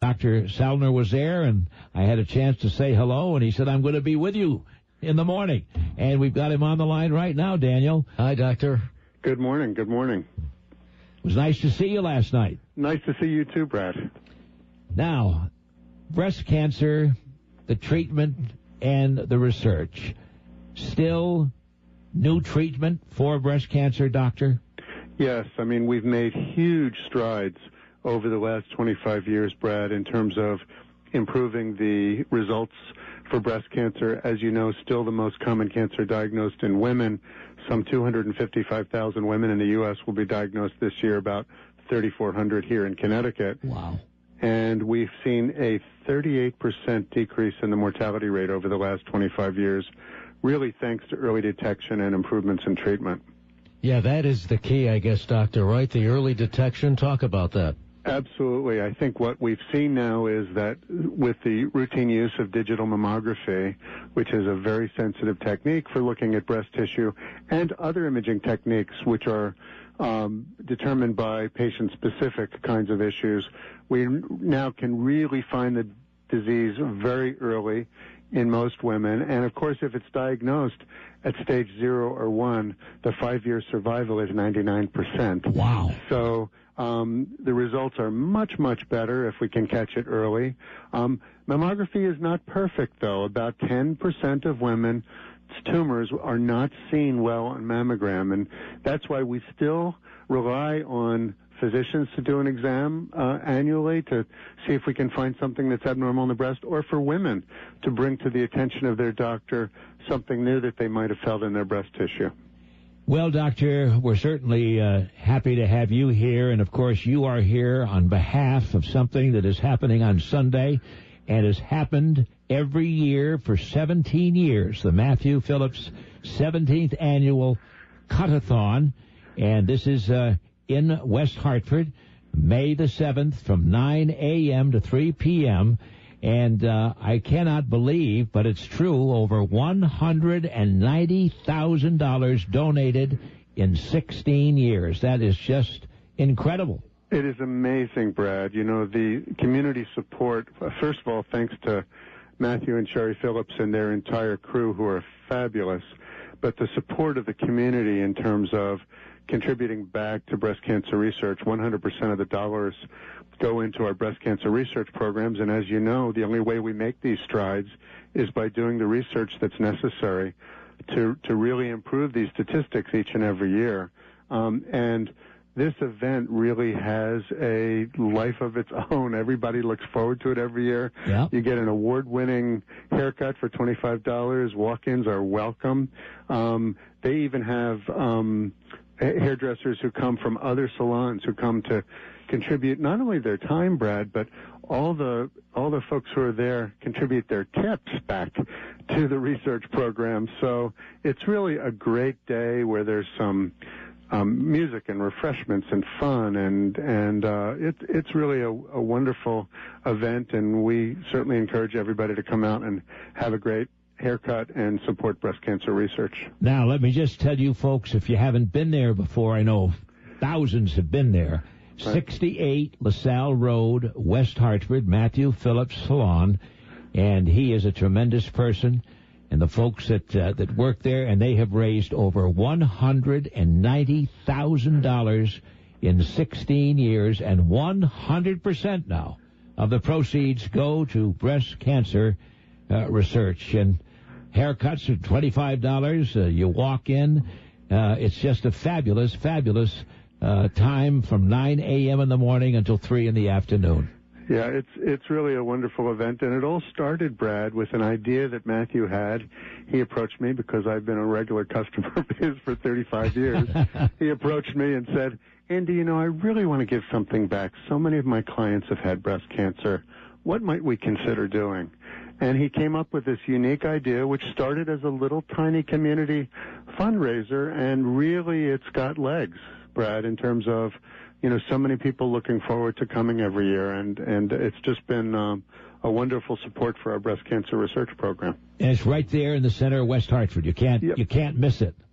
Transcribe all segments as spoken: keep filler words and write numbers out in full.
Doctor Salner was there, and I had a chance to say hello, and he said, I'm going to be with you in the morning. And we've got him on the line right now, Daniel. Hi, Doctor. Good morning. Good morning. It was nice to see you last night. Nice to see you too, Brad. Now, breast cancer, the treatment, and the research. Still new treatment for breast cancer, Doctor? Yes. I mean, we've made huge strides over the last twenty-five years, Brad, in terms of improving the results for breast cancer. As you know, still the most common cancer diagnosed in women. Some two hundred fifty-five thousand women in the U S will be diagnosed this year, about thirty-four hundred here in Connecticut. Wow. And we've seen a thirty-eight percent decrease in the mortality rate over the last twenty-five years, really thanks to early detection and improvements in treatment. Yeah, that is the key, I guess, Doctor, right? The early detection. Talk about that. Absolutely. I think what we've seen now is that with the routine use of digital mammography, which is a very sensitive technique for looking at breast tissue, and other imaging techniques which are um, determined by patient-specific kinds of issues, we now can really find the disease very early in most women. And, of course, if it's diagnosed at stage zero or one, the five-year survival is ninety-nine percent. Wow. So Um, the results are much, much better if we can catch it early. Um, mammography is not perfect, though. About ten percent of women's tumors are not seen well on mammogram, and that's why we still rely on physicians to do an exam uh, annually to see if we can find something that's abnormal in the breast, or for women to bring to the attention of their doctor something new that they might have felt in their breast tissue. Well, Doctor, we're certainly uh, happy to have you here, and of course you are here on behalf of something that is happening on Sunday and has happened every year for seventeen years, the Matthew Phillips seventeenth Annual Cut-a-thon, and this is uh, in West Hartford, May the seventh from nine a.m. to three p.m., and uh, I cannot believe, but it's true, over one hundred ninety thousand dollars donated in sixteen years. That is just incredible. It is amazing, Brad. You know, the community support, first of all, thanks to Matthew and Sherry Phillips and their entire crew, who are fabulous, but the support of the community in terms of contributing back to breast cancer research. one hundred percent of the dollars go into our breast cancer research programs, and as you know, the only way we make these strides is by doing the research that's necessary to to really improve these statistics each and every year. Um, and this event really has a life of its own. Everybody looks forward to it every year. Yeah. You get an award-winning haircut for twenty-five dollars. Walk-ins are welcome. Um, they even have um, hairdressers who come from other salons who come to contribute not only their time, Brad, but all the all the folks who are there contribute their tips back to the research program. So it's really a great day where there's some um, music and refreshments and fun, and and uh, it, it's really a, a wonderful event, and we certainly encourage everybody to come out and have a great haircut and support breast cancer research. Now, let me just tell you folks, if you haven't been there before, I know thousands have been there, right. sixty-eight LaSalle Road, West Hartford, Matthew Phillips Salon, and he is a tremendous person, and the folks that uh, that work there, and they have raised over one hundred ninety thousand dollars in sixteen years, and one hundred percent now of the proceeds go to breast cancer uh, research. And haircuts are twenty-five dollars. Uh, you walk in. Uh, it's just a fabulous, fabulous uh, time from nine a.m. in the morning until three in the afternoon. Yeah, it's it's really a wonderful event, and it all started, Brad, with an idea that Matthew had. He approached me because I've been a regular customer of his for thirty-five years. He approached me and said, Andy, you know, I really want to give something back. So many of my clients have had breast cancer. What might we consider doing? And he came up with this unique idea, which started as a little tiny community fundraiser, and really it's got legs, Brad, in terms of, you know, so many people looking forward to coming every year, and, and it's just been um, a wonderful support for our breast cancer research program. And it's right there in the center of West Hartford. You can't yep. you can't miss it.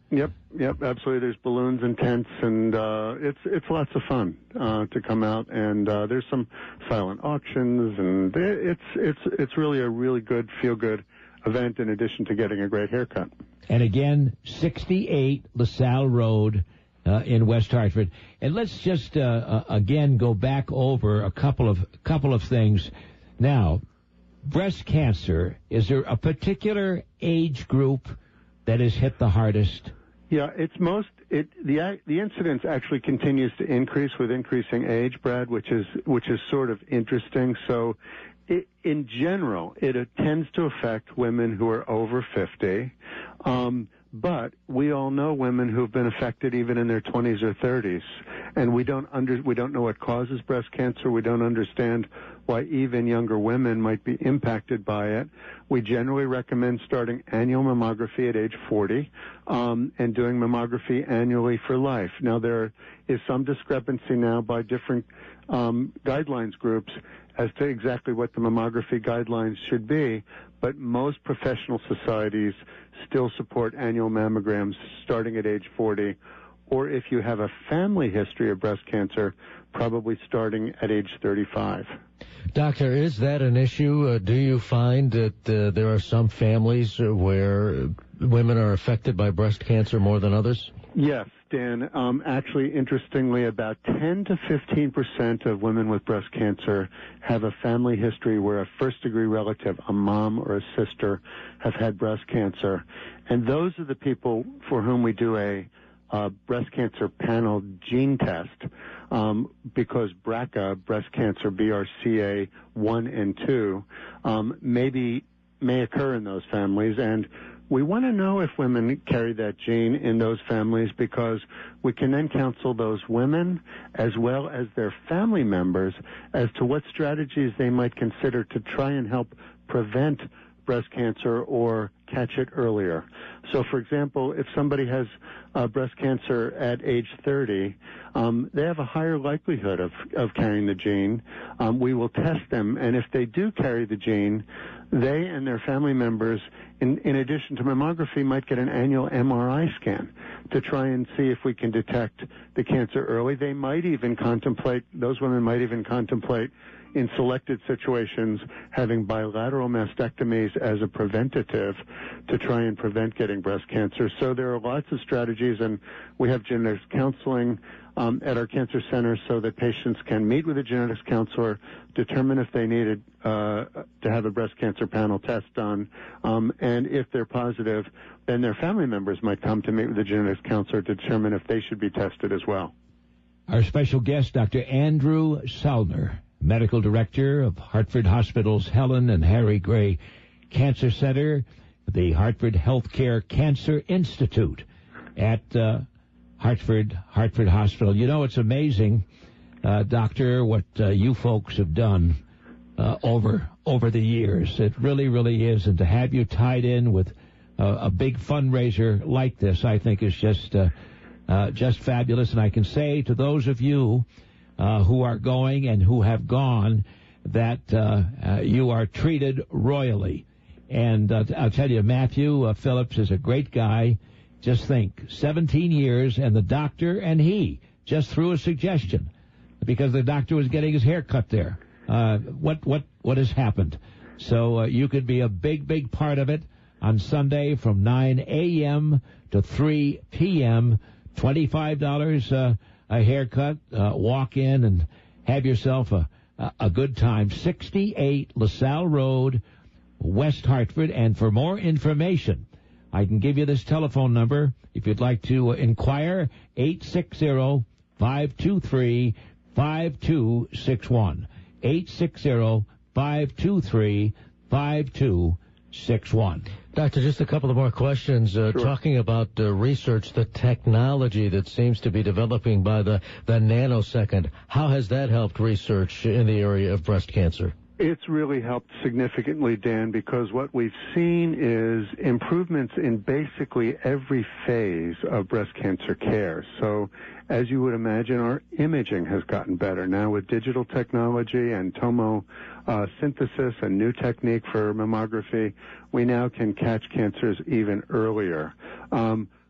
Yep, yep, absolutely. There's balloons and tents, and uh, it's it's lots of fun uh, to come out. And uh, there's some silent auctions, and it's it's it's really a really good feel good event. In addition to getting a great haircut. And again, sixty-eight LaSalle Road uh, in West Hartford. And let's just uh, uh, again go back over a couple of couple of things. Now, breast cancer, is there a particular age group that is hit the hardest? Yeah, it's most it the the incidence actually continues to increase with increasing age, Brad, which is which is sort of interesting. So, it, in general, it uh, tends to affect women who are over fifty, um, but we all know women who've been affected even in their twenties or thirties, and we don't under we don't know what causes breast cancer. We don't understand why even younger women might be impacted by it. We generally recommend starting annual mammography at age forty um, and doing mammography annually for life. Now, there is some discrepancy now by different um, guidelines groups as to exactly what the mammography guidelines should be, but most professional societies still support annual mammograms starting at age forty, or if you have a family history of breast cancer, probably starting at age thirty-five. Doctor, is that an issue? Uh, do you find that uh, there are some families where women are affected by breast cancer more than others? Yes, Dan. Um, actually, interestingly, about ten to fifteen percent of women with breast cancer have a family history where a first-degree relative, a mom or a sister, have had breast cancer. And those are the people for whom we do a uh, breast cancer panel gene test, um, because B R C A, breast cancer, B R C A one and two, um, maybe may occur in those families. And we want to know if women carry that gene in those families, because we can then counsel those women as well as their family members as to what strategies they might consider to try and help prevent breast cancer or catch it earlier. So, for example, if somebody has uh, breast cancer at age thirty, um, they have a higher likelihood of, of carrying the gene. Um, we will test them, and if they do carry the gene, they and their family members, in, in addition to mammography, might get an annual M R I scan to try and see if we can detect the cancer early. They might even contemplate, those women might even contemplate in selected situations having bilateral mastectomies as a preventative to try and prevent getting breast cancer. So there are lots of strategies, and we have genetics counseling um, at our cancer center so that patients can meet with a genetics counselor, determine if they needed uh, to have a breast cancer panel test done, um, and if they're positive, then their family members might come to meet with a genetics counselor to determine if they should be tested as well. Our special guest, Doctor Andrew Salner, Medical Director of Hartford Hospital's Helen and Harry Gray Cancer Center, the Hartford Healthcare Cancer Institute at uh, Hartford Hartford Hospital. You know, it's amazing, uh, Doctor, what uh, you folks have done uh, over over the years. It really, really is. And to have you tied in with uh, a big fundraiser like this, I think is just uh, uh, just fabulous. And I can say to those of you Uh, who are going and who have gone, that uh, uh, you are treated royally. And uh, I'll tell you, Matthew uh, Phillips is a great guy. Just think, seventeen years, and the doctor and he just threw a suggestion because the doctor was getting his hair cut there. Uh, what what what has happened? So uh, you could be a big, big part of it on Sunday from nine a.m. to three p.m., twenty-five dollars uh a haircut, uh, walk in and have yourself a, a, a good time. sixty-eight LaSalle Road, West Hartford. And for more information, I can give you this telephone number if you'd like to inquire, eight six zero, five two three, five two six one. eight six zero, five two three, five two six one. Doctor, just a couple of more questions. Uh, sure. Talking about uh, research, the technology that seems to be developing by the, the nanosecond, how has that helped research in the area of breast cancer? It's really helped significantly, Dan, because what we've seen is improvements in basically every phase of breast cancer care. So, as you would imagine, our imaging has gotten better now with digital technology and tomo uh, synthesis, a new technique for mammography. We now can catch cancers even earlier. Um,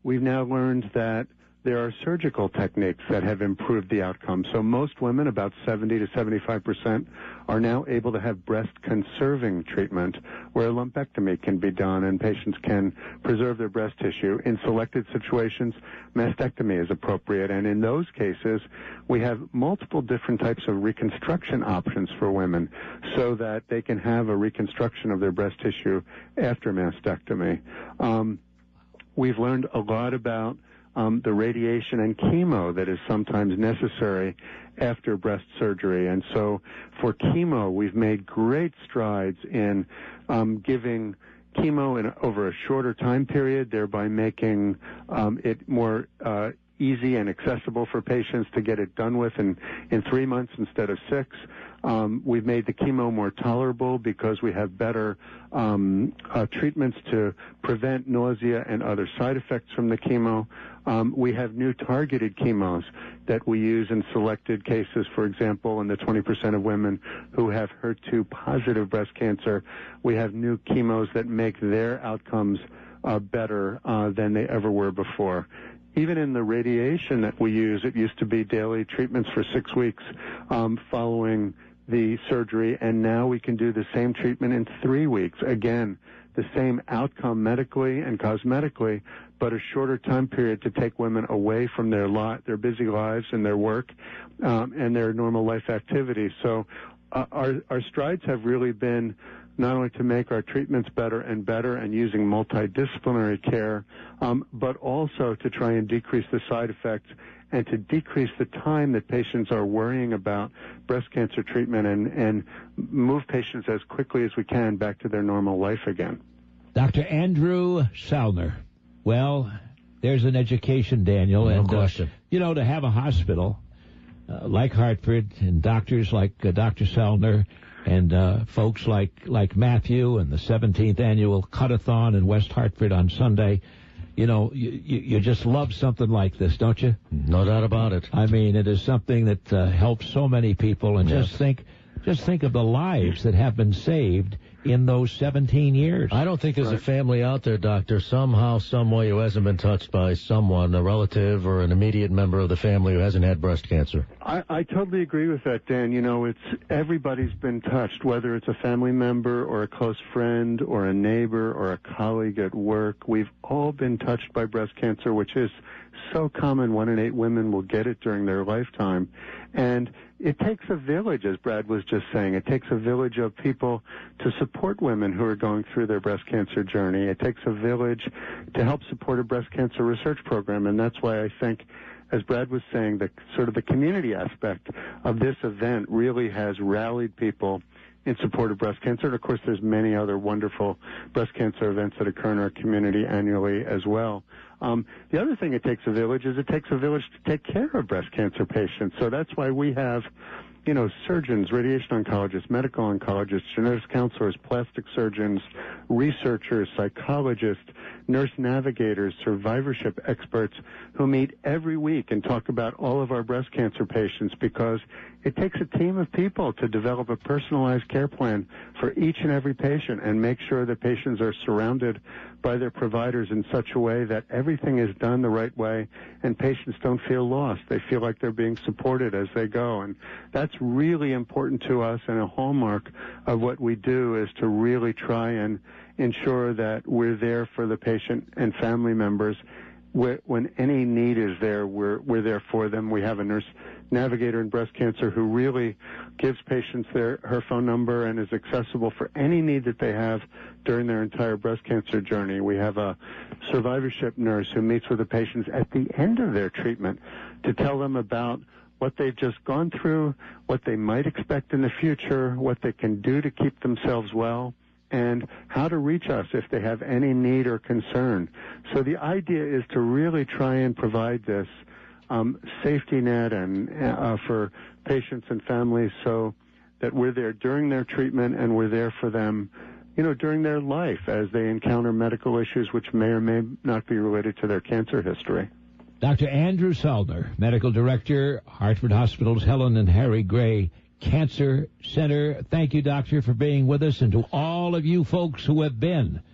we've now learned that there are surgical techniques that have improved the outcome. So most women, about seventy to seventy-five percent, are now able to have breast-conserving treatment where a lumpectomy can be done and patients can preserve their breast tissue. In selected situations, mastectomy is appropriate. And in those cases, we have multiple different types of reconstruction options for women so that they can have a reconstruction of their breast tissue after mastectomy. Um, we've learned a lot about Um, the radiation and chemo that is sometimes necessary after breast surgery. And so for chemo, we've made great strides in um, giving chemo in, over a shorter time period, thereby making um, it more uh, easy and accessible for patients to get it done with in, in three months instead of six. Um, we've made the chemo more tolerable because we have better um, uh, treatments to prevent nausea and other side effects from the chemo. Um, we have new targeted chemos that we use in selected cases. For example, in the twenty percent of women who have H E R two positive breast cancer, we have new chemos that make their outcomes uh, better uh, than they ever were before. Even in the radiation that we use, it used to be daily treatments for six weeks um, following the surgery, and now we can do the same treatment in three weeks. Again, the same outcome medically and cosmetically, but a shorter time period to take women away from their lot, their busy lives and their work um, and their normal life activities. So uh, our, our strides have really been not only to make our treatments better and better and using multidisciplinary care, um, but also to try and decrease the side effects and to decrease the time that patients are worrying about breast cancer treatment and, and move patients as quickly as we can back to their normal life again. Doctor Andrew Salner. Well, there's an education, Daniel. No and, question. Uh, you know, to have a hospital uh, like Hartford and doctors like uh, Doctor Salner and uh, folks like, like Matthew and the seventeenth annual Cut-a-thon in West Hartford on Sunday, you know, you, you, you just love something like this, don't you? No doubt about it. I mean, it is something that uh, helps so many people, and Yes. just think, just think of the lives that have been saved in those seventeen years. I don't think there's Right. a family out there, Doctor, somehow, some way who hasn't been touched by someone, a relative or an immediate member of the family who hasn't had breast cancer. I, I totally agree with that, Dan. You know, it's everybody's been touched, whether it's a family member or a close friend or a neighbor or a colleague at work. We've all been touched by breast cancer, which is so common. One in eight women will get it during their lifetime. And it takes a village, as Brad was just saying. It takes a village of people to support women who are going through their breast cancer journey. It takes a village to help support a breast cancer research program. And that's why I think, as Brad was saying, the sort of the community aspect of this event really has rallied people in support of breast cancer. And, of course, there's many other wonderful breast cancer events that occur in our community annually as well. Um, the other thing it takes a village is it takes a village to take care of breast cancer patients. So that's why we have, you know, surgeons, radiation oncologists, medical oncologists, genetics counselors, plastic surgeons, researchers, psychologists, nurse navigators, survivorship experts who meet every week and talk about all of our breast cancer patients, because it takes a team of people to develop a personalized care plan for each and every patient and make sure that patients are surrounded by their providers in such a way that everything is done the right way and patients don't feel lost. They feel like they're being supported as they go. And that's really important to us, and a hallmark of what we do is to really try and ensure that we're there for the patient and family members. When any need is there, we're, we're there for them. We have a nurse navigator in breast cancer who really gives patients their, her phone number and is accessible for any need that they have during their entire breast cancer journey. We have a survivorship nurse who meets with the patients at the end of their treatment to tell them about what they've just gone through, what they might expect in the future, what they can do to keep themselves well, and how to reach us if they have any need or concern. So the idea is to really try and provide this um, safety net and uh, for patients and families, so that we're there during their treatment and we're there for them, you know, during their life as they encounter medical issues which may or may not be related to their cancer history. Doctor Andrew Salner, Medical Director, Hartford Hospital's Helen and Harry Gray Cancer Center. Thank you, Doctor, for being with us, and to all of you folks who have been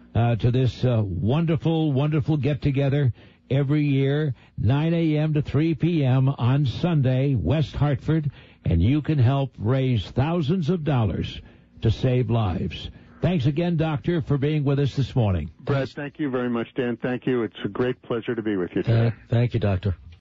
uh, to this uh, wonderful, wonderful get-together every year, nine a.m. to three p.m. on Sunday, West Hartford, and you can help raise thousands of dollars to save lives. Thanks again, Doctor, for being with us this morning. Brett, thank you very much, Dan. Thank you. It's a great pleasure to be with you today. Thank, thank you, Doctor.